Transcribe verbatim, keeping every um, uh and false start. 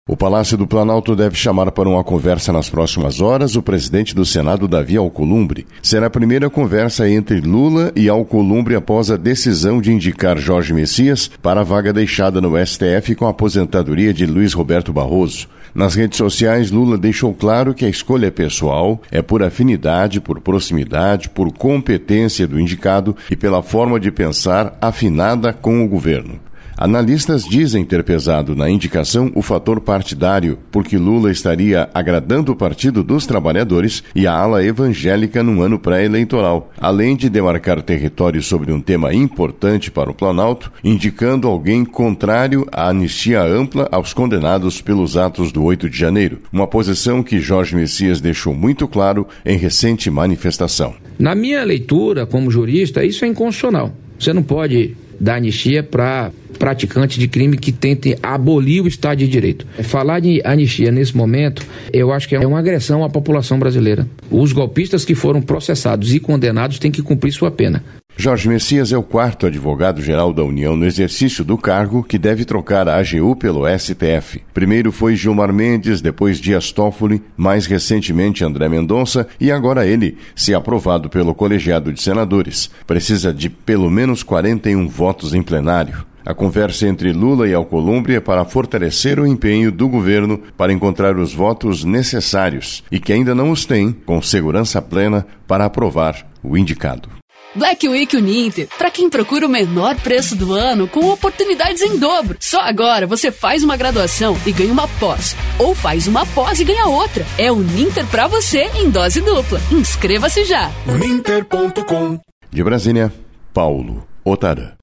O Palácio do Planalto deve chamar para uma conversa nas próximas horas o presidente do Senado, Davi Alcolumbre. Será a primeira conversa entre Lula e Alcolumbre após a decisão de indicar Jorge Messias para a vaga deixada no S T F com a aposentadoria de Luiz Roberto Barroso. Nas redes sociais, Lula deixou claro que a escolha é pessoal, é por afinidade, por proximidade, por competência do indicado e pela forma de pensar afinada com o governo. Analistas dizem ter pesado na indicação o fator partidário, porque Lula estaria agradando o Partido dos Trabalhadores e a ala evangélica num ano pré-eleitoral, além de demarcar território sobre um tema importante para o Planalto, indicando alguém contrário à anistia ampla aos condenados pelos atos do oito de janeiro, uma posição que Jorge Messias deixou muito claro em recente manifestação. Na minha leitura, como jurista, isso é inconstitucional. Você não pode dar anistia para praticantes de crime que tentem abolir o Estado de Direito. Falar de anistia nesse momento, eu acho que é uma agressão à população brasileira. Os golpistas que foram processados e condenados têm que cumprir sua pena. Jorge Messias é o quarto advogado-geral da União no exercício do cargo que deve trocar a A G U pelo S T F. Primeiro foi Gilmar Mendes, depois Dias Toffoli, mais recentemente André Mendonça e agora ele, se aprovado pelo colegiado de senadores. Precisa de pelo menos quarenta e um votos em plenário. A conversa entre Lula e Alcolumbre é para fortalecer o empenho do governo para encontrar os votos necessários e que ainda não os tem, com segurança plena, para aprovar o indicado. Black Week Uninter, para quem procura o menor preço do ano com oportunidades em dobro. Só agora você faz uma graduação e ganha uma pós, ou faz uma pós e ganha outra. É Uninter para você em dose dupla. Inscreva-se já. Uninter ponto com. De Brasília, Paulo Otarã.